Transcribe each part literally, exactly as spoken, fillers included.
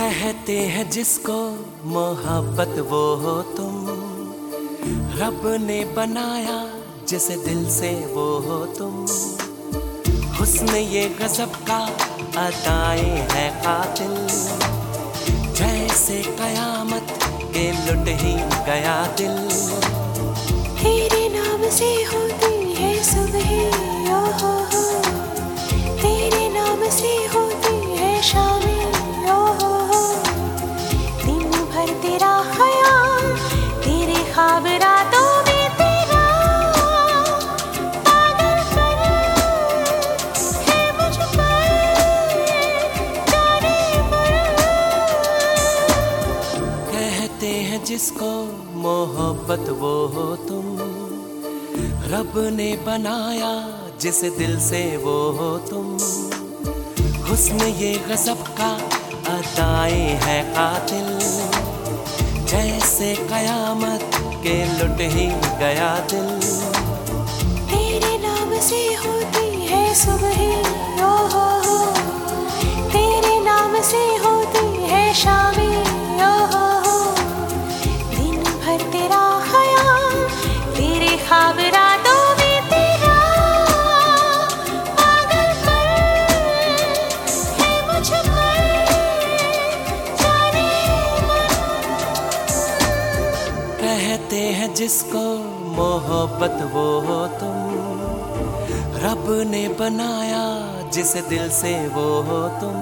कहते हैं जिसको मोहब्बत वो हो तुम, रब ने बनाया जिसे दिल से वो हो तुम। हुस्न ये गजब का अताएं है कातिल, जैसे कयामत के लुट ही गया दिल। तेरे नाम से होती है सुबह ओ हो हो, तेरे नाम से होती है शामें ओ हो हो। दिन भर तेरा ख्याल, तेरे ख्वाब रातों में तेरा, पागलपन है मुझ पर जाने पर। कहते हैं जिसको मोहब्बत वो हो तुम, रब ने बनाया जिसे दिल से वो हो तुम। हुस्न ये गजब का अताएं है कातिल, जैसे कयामत के लुट ही गया दिल। तेरे नाम से होती है सुबह ओ हो हो, तेरे नाम से होती है शामें ओ हो हो। दिन भर तेरा ख्याल, तेरे ख्वाब रातों में तेरा, पागलपन है मुझ पर जाने मन। कहते हैं जिसको मोहब्बत वो हो तुम, रब ने बनाया जिसे दिल से वो हो तुम।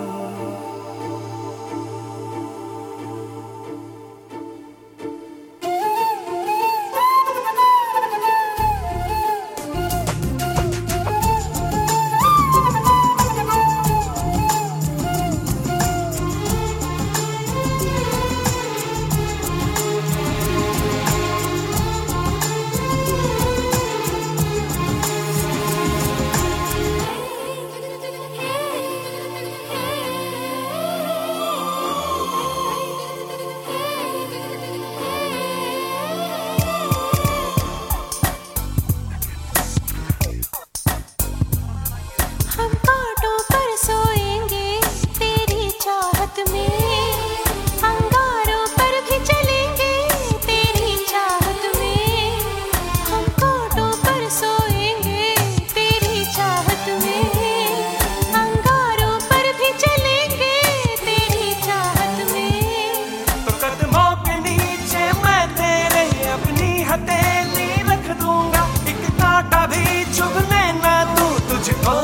हम कांटों पर सोएंगे तेरी चाहत में, अंगारों पर भी चलेंगे तेरी चाहत में। हम कांटों पर सोएंगे तेरी चाहत में, अंगारों पर भी चलेंगे तेरी चाहत में। तो कदमों के नीचे मैं तेरे अपनी हथेली रख दूंगा, एक कांटा भी चुभने ना दूं तुझको।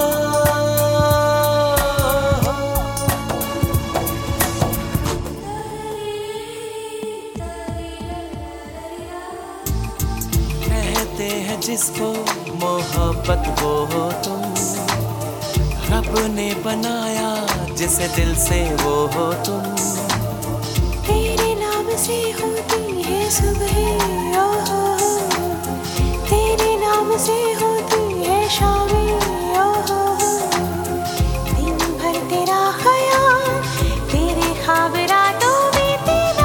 कहते हैं जिसको मोहब्बत वो हो तुम, रब ने बनाया जिसे दिल से वो हो तुम। तेरे नाम से होती है सुबह ओ हो हो, तेरे नाम से होती है शामें ओ हो हो। दिन भर तेरा ख्याल, तेरे ख्वाब रातों में तेरा,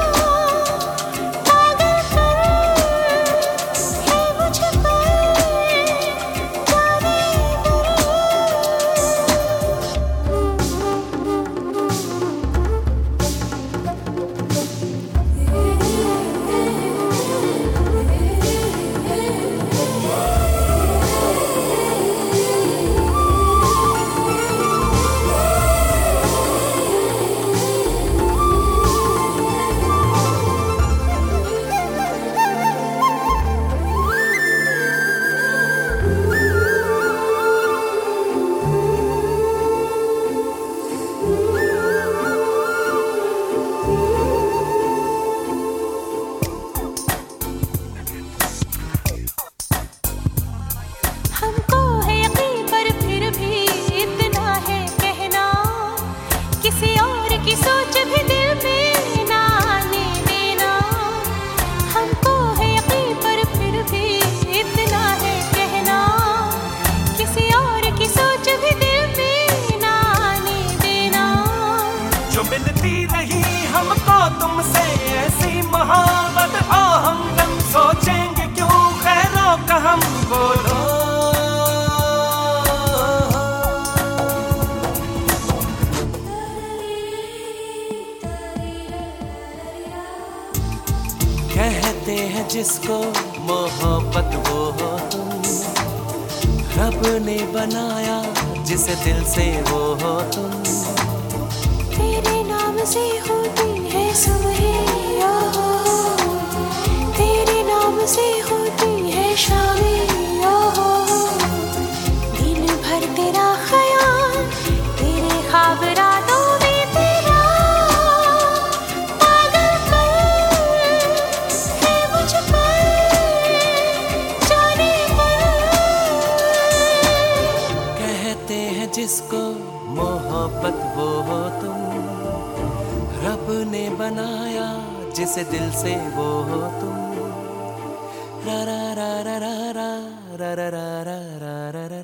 पागलपन है मुझ पर जाने पर। जिसको मोहब्बत वो हो तुम, रब ने बनाया जिसे दिल से वो हो तुम। तेरे नाम से होती है सुबह, ओ हो हो, तेरे नाम से होती है शामें, ओ हो हो, दिन भर तेरा ख्याल, तेरे ख्वाब रातों में तेरा, पागलपन है मुझ पर, जाने मन। कहते हैं जिसको मोहब्बत वो हो तुम, रब ने बनाया जिसे दिल से वो हो तुम। रा रा रा रा रा रा रा रा रा रा रा रा।